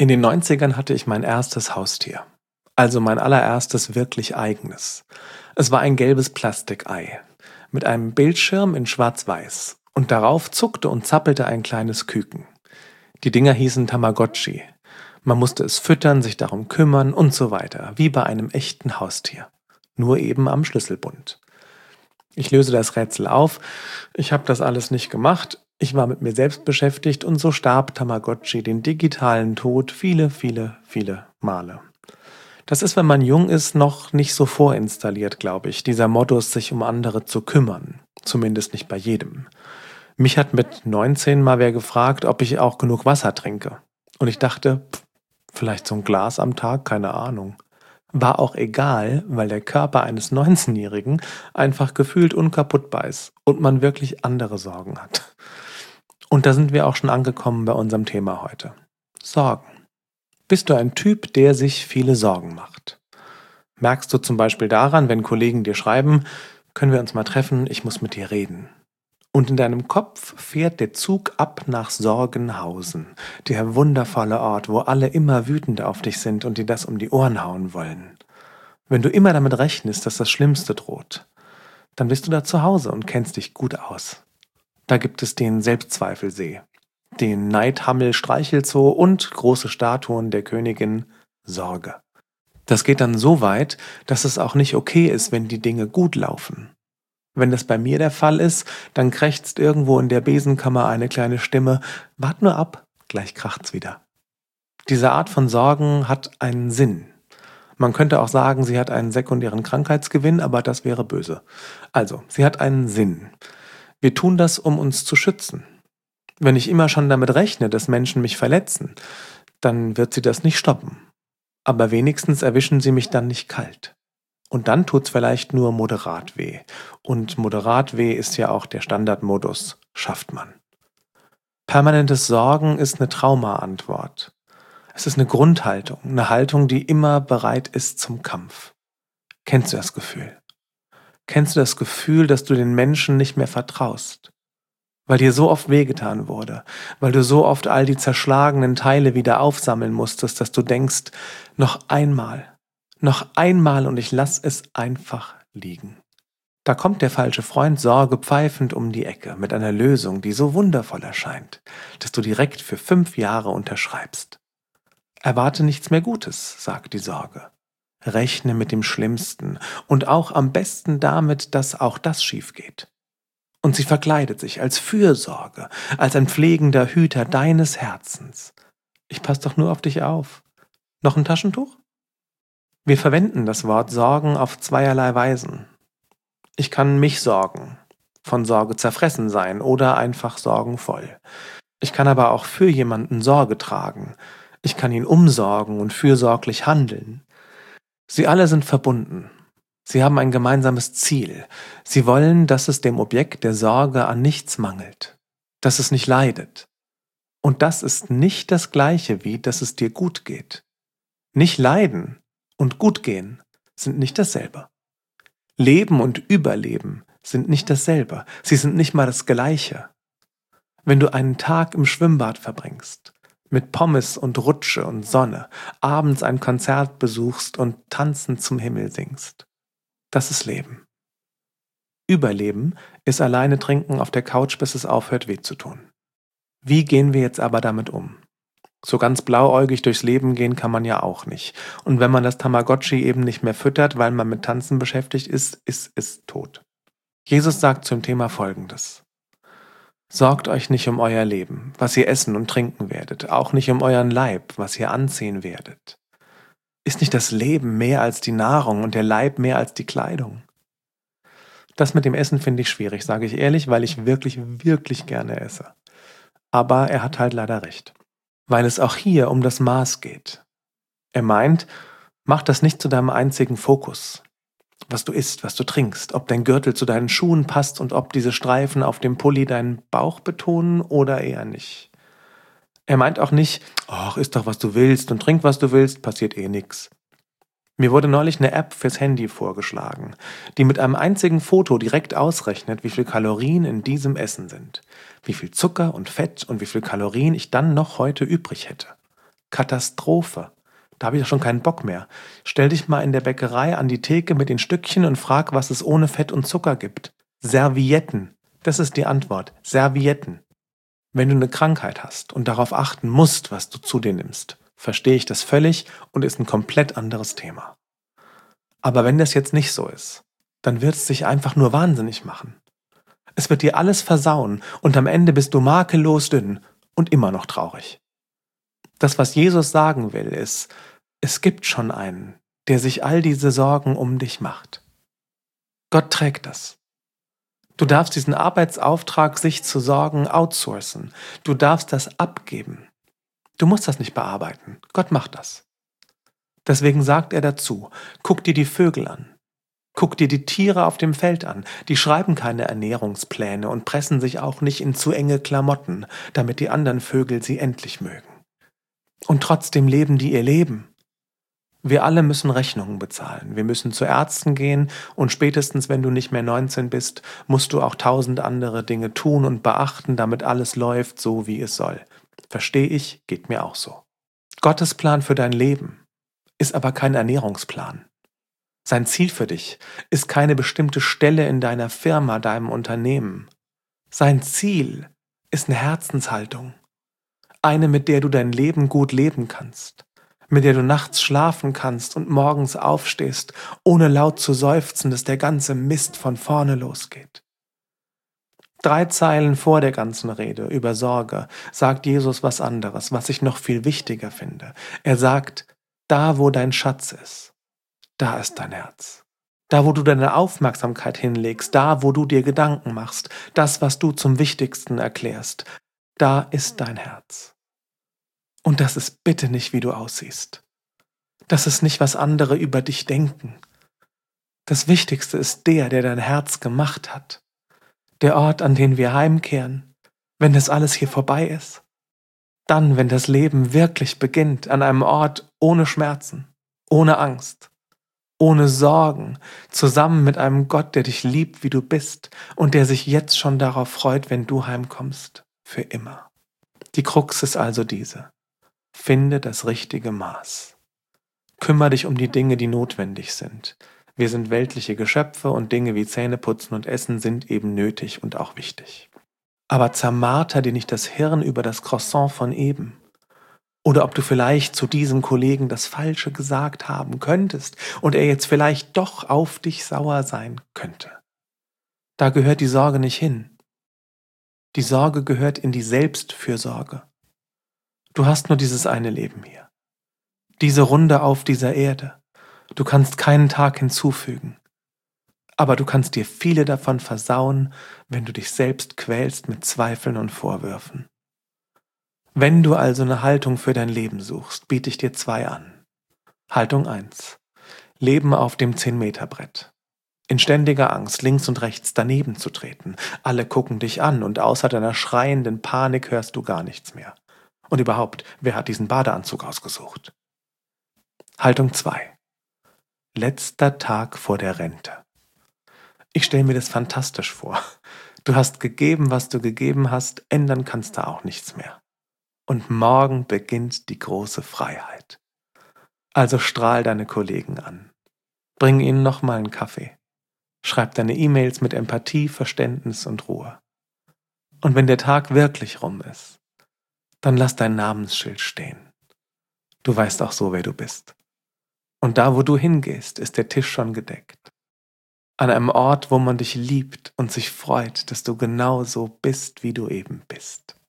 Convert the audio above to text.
In den 90ern hatte ich mein erstes Haustier. Also mein allererstes wirklich eigenes. Es war ein gelbes Plastikei mit einem Bildschirm in Schwarz-Weiß. Und darauf zuckte und zappelte ein kleines Küken. Die Dinger hießen Tamagotchi. Man musste es füttern, sich darum kümmern und so weiter, wie bei einem echten Haustier. Nur eben am Schlüsselbund. Ich löse das Rätsel auf. Ich habe das alles nicht gemacht. Ich war mit mir selbst beschäftigt und so starb Tamagotchi den digitalen Tod viele, viele, viele Male. Das ist, wenn man jung ist, noch nicht so vorinstalliert, glaube ich, dieser Modus, sich um andere zu kümmern. Zumindest nicht bei jedem. Mich hat mit 19 mal wer gefragt, ob ich auch genug Wasser trinke. Und ich dachte, vielleicht so ein Glas am Tag, keine Ahnung. War auch egal, weil der Körper eines 19-Jährigen einfach gefühlt unkaputtbar ist und man wirklich andere Sorgen hat. Und da sind wir auch schon angekommen bei unserem Thema heute. Sorgen. Bist du ein Typ, der sich viele Sorgen macht? Merkst du zum Beispiel daran, wenn Kollegen dir schreiben, können wir uns mal treffen, ich muss mit dir reden. Und in deinem Kopf fährt der Zug ab nach Sorgenhausen, der wundervolle Ort, wo alle immer wütend auf dich sind und dir das um die Ohren hauen wollen. Wenn du immer damit rechnest, dass das Schlimmste droht, dann bist du da zu Hause und kennst dich gut aus. Da gibt es den Selbstzweifelsee, den Neidhammel-Streichelzoo und große Statuen der Königin Sorge. Das geht dann so weit, dass es auch nicht okay ist, wenn die Dinge gut laufen. Wenn das bei mir der Fall ist, dann krächzt irgendwo in der Besenkammer eine kleine Stimme, wart nur ab, gleich kracht's wieder. Diese Art von Sorgen hat einen Sinn. Man könnte auch sagen, sie hat einen sekundären Krankheitsgewinn, aber das wäre böse. Also, sie hat einen Sinn. Wir tun das, um uns zu schützen. Wenn ich immer schon damit rechne, dass Menschen mich verletzen, dann wird sie das nicht stoppen. Aber wenigstens erwischen sie mich dann nicht kalt. Und dann tut's vielleicht nur moderat weh. Und moderat weh ist ja auch der Standardmodus, schafft man. Permanentes Sorgen ist eine Traumaantwort. Es ist eine Grundhaltung, eine Haltung, die immer bereit ist zum Kampf. Kennst du das Gefühl? Kennst du das Gefühl, dass du den Menschen nicht mehr vertraust? Weil dir so oft wehgetan wurde, weil du so oft all die zerschlagenen Teile wieder aufsammeln musstest, dass du denkst, noch einmal und ich lass es einfach liegen. Da kommt der falsche Freund Sorge pfeifend um die Ecke mit einer Lösung, die so wundervoll erscheint, dass du direkt für 5 Jahre unterschreibst. Erwarte nichts mehr Gutes, sagt die Sorge. Rechne mit dem Schlimmsten und auch am besten damit, dass auch das schief geht. Und sie verkleidet sich als Fürsorge, als ein pflegender Hüter deines Herzens. Ich pass doch nur auf dich auf. Noch ein Taschentuch? Wir verwenden das Wort Sorgen auf zweierlei Weisen. Ich kann mich sorgen, von Sorge zerfressen sein oder einfach sorgenvoll. Ich kann aber auch für jemanden Sorge tragen. Ich kann ihn umsorgen und fürsorglich handeln. Sie alle sind verbunden. Sie haben ein gemeinsames Ziel. Sie wollen, dass es dem Objekt der Sorge an nichts mangelt, dass es nicht leidet. Und das ist nicht das Gleiche wie, dass es dir gut geht. Nicht leiden und gut gehen sind nicht dasselbe. Leben und Überleben sind nicht dasselbe. Sie sind nicht mal das Gleiche. Wenn du einen Tag im Schwimmbad verbringst, mit Pommes und Rutsche und Sonne, abends ein Konzert besuchst und tanzend zum Himmel singst, das ist Leben. Überleben ist alleine trinken auf der Couch, bis es aufhört weh zu tun. Wie gehen wir jetzt aber damit um? So ganz blauäugig durchs Leben gehen kann man ja auch nicht. Und wenn man das Tamagotchi eben nicht mehr füttert, weil man mit Tanzen beschäftigt ist, ist es tot. Jesus sagt zum Thema Folgendes. Sorgt euch nicht um euer Leben, was ihr essen und trinken werdet, auch nicht um euren Leib, was ihr anziehen werdet. Ist nicht das Leben mehr als die Nahrung und der Leib mehr als die Kleidung? Das mit dem Essen finde ich schwierig, sage ich ehrlich, weil ich wirklich, wirklich gerne esse. Aber er hat halt leider recht. Weil es auch hier um das Maß geht. Er meint, mach das nicht zu deinem einzigen Fokus. Was du isst, was du trinkst, ob dein Gürtel zu deinen Schuhen passt und ob diese Streifen auf dem Pulli deinen Bauch betonen oder eher nicht. Er meint auch nicht, ach, iss doch was du willst und trink was du willst, passiert eh nix. Mir wurde neulich eine App fürs Handy vorgeschlagen, die mit einem einzigen Foto direkt ausrechnet, wie viel Kalorien in diesem Essen sind, wie viel Zucker und Fett und wie viel Kalorien ich dann noch heute übrig hätte. Katastrophe. Da habe ich doch schon keinen Bock mehr. Stell dich mal in der Bäckerei an die Theke mit den Stückchen und frag, was es ohne Fett und Zucker gibt. Servietten. Das ist die Antwort. Servietten. Wenn du eine Krankheit hast und darauf achten musst, was du zu dir nimmst, verstehe ich das völlig und ist ein komplett anderes Thema. Aber wenn das jetzt nicht so ist, dann wird es dich einfach nur wahnsinnig machen. Es wird dir alles versauen und am Ende bist du makellos dünn und immer noch traurig. Das, was Jesus sagen will, ist, es gibt schon einen, der sich all diese Sorgen um dich macht. Gott trägt das. Du darfst diesen Arbeitsauftrag, sich zu sorgen, outsourcen. Du darfst das abgeben. Du musst das nicht bearbeiten. Gott macht das. Deswegen sagt er dazu, guck dir die Vögel an. Guck dir die Tiere auf dem Feld an. Die schreiben keine Ernährungspläne und pressen sich auch nicht in zu enge Klamotten, damit die anderen Vögel sie endlich mögen. Und trotzdem leben die ihr Leben. Wir alle müssen Rechnungen bezahlen. Wir müssen zu Ärzten gehen und spätestens, wenn du nicht mehr 19 bist, musst du auch 1000 andere Dinge tun und beachten, damit alles läuft so, wie es soll. Verstehe ich, geht mir auch so. Gottes Plan für dein Leben ist aber kein Ernährungsplan. Sein Ziel für dich ist keine bestimmte Stelle in deiner Firma, deinem Unternehmen. Sein Ziel ist eine Herzenshaltung. Eine, mit der du dein Leben gut leben kannst. Mit der du nachts schlafen kannst und morgens aufstehst, ohne laut zu seufzen, dass der ganze Mist von vorne losgeht. 3 Zeilen vor der ganzen Rede über Sorge sagt Jesus was anderes, was ich noch viel wichtiger finde. Er sagt, da wo dein Schatz ist, da ist dein Herz. Da wo du deine Aufmerksamkeit hinlegst, da wo du dir Gedanken machst, das, was du zum Wichtigsten erklärst, da ist dein Herz. Und das ist bitte nicht, wie du aussiehst. Das ist nicht, was andere über dich denken. Das Wichtigste ist der dein Herz gemacht hat. Der Ort, an den wir heimkehren, wenn das alles hier vorbei ist. Dann, wenn das Leben wirklich beginnt, an einem Ort ohne Schmerzen, ohne Angst, ohne Sorgen, zusammen mit einem Gott, der dich liebt, wie du bist und der sich jetzt schon darauf freut, wenn du heimkommst, für immer. Die Krux ist also diese. Finde das richtige Maß. Kümmere dich um die Dinge, die notwendig sind. Wir sind weltliche Geschöpfe und Dinge wie Zähneputzen und Essen sind eben nötig und auch wichtig. Aber zermarter dir nicht das Hirn über das Croissant von eben. Oder ob du vielleicht zu diesem Kollegen das Falsche gesagt haben könntest und er jetzt vielleicht doch auf dich sauer sein könnte. Da gehört die Sorge nicht hin. Die Sorge gehört in die Selbstfürsorge. Du hast nur dieses eine Leben hier. Diese Runde auf dieser Erde. Du kannst keinen Tag hinzufügen. Aber du kannst dir viele davon versauen, wenn du dich selbst quälst mit Zweifeln und Vorwürfen. Wenn du also eine Haltung für dein Leben suchst, biete ich dir 2 an. Haltung 1. Leben auf dem 10-Meter-Brett. In ständiger Angst, links und rechts daneben zu treten. Alle gucken dich an und außer deiner schreienden Panik hörst du gar nichts mehr. Und überhaupt, wer hat diesen Badeanzug ausgesucht? Haltung 2. Letzter Tag vor der Rente. Ich stelle mir das fantastisch vor. Du hast gegeben, was du gegeben hast, ändern kannst du auch nichts mehr. Und morgen beginnt die große Freiheit. Also strahl deine Kollegen an. Bring ihnen nochmal einen Kaffee. Schreib deine E-Mails mit Empathie, Verständnis und Ruhe. Und wenn der Tag wirklich rum ist, dann lass dein Namensschild stehen. Du weißt auch so, wer du bist. Und da, wo du hingehst, ist der Tisch schon gedeckt. An einem Ort, wo man dich liebt und sich freut, dass du genau so bist, wie du eben bist.